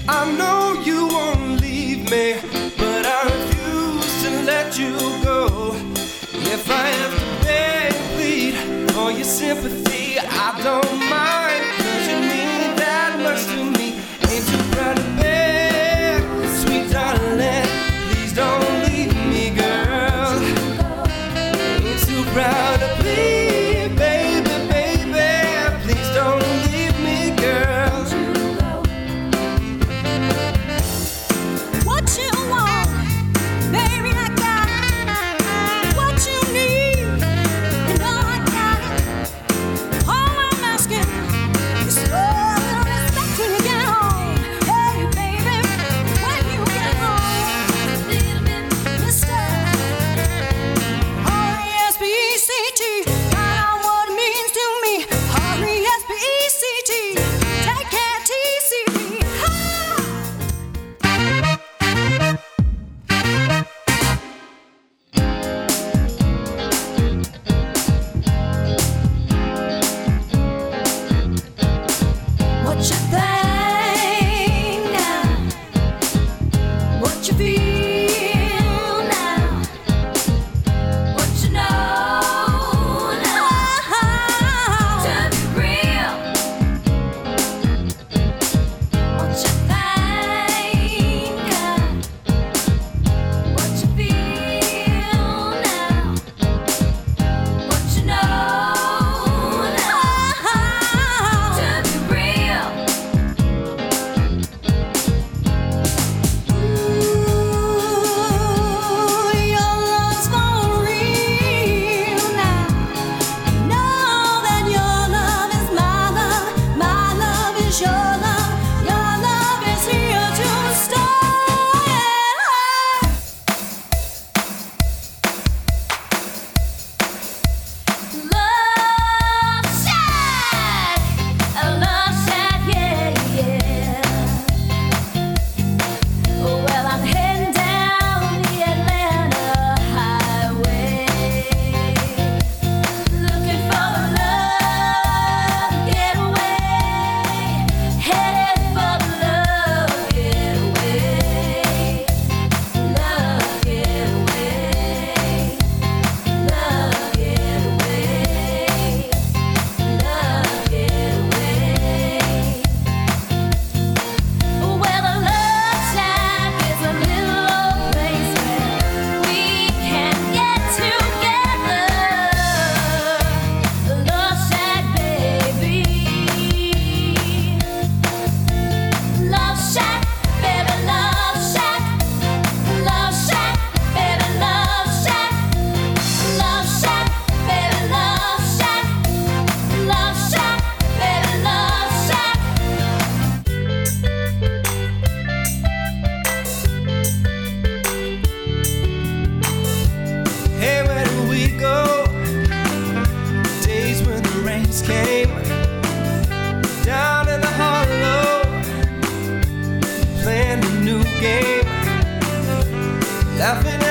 I know you won't leave me, but I refuse to let you go. If I have to beg and plead for your sympathy, I don't mind, 'cause you mean that much to me. Ain't too proud to beg, sweet darling, please don't leave me, girl. Ain't too proud to plead, baby, baby, please don't leave me, girl. What you want, baby, I got it. What you need, you know I got it. All I'm asking is for a little respect when you get home. Hey, baby, when you get home, little bit respect. R-E-S-P-E-C-T, find out what it means to me. R-E-S-P-E-C-T, take care, T-C-B. What you think now? What you feel now? What you know now? To be real. What you think now? What you feel now? What you know now? To be real. Ooh, your love's for real now. Know that your love is my love is your love is here to stay. Love shack, yeah, yeah. Well, I'm heading down the Atlanta highway, looking for a love getaway, headed for the love getaway, love getaway, love getaway, love getaway. Well, a love shack is a little old place where we can get together. Love shack, baby. Love shack, baby, love shack. Love shack, baby, love shack. Love shack, baby, love shack. Love shack, baby, love shack. Hey, where do we go? Days when the rains came down in the hollow, playing a new game, laughing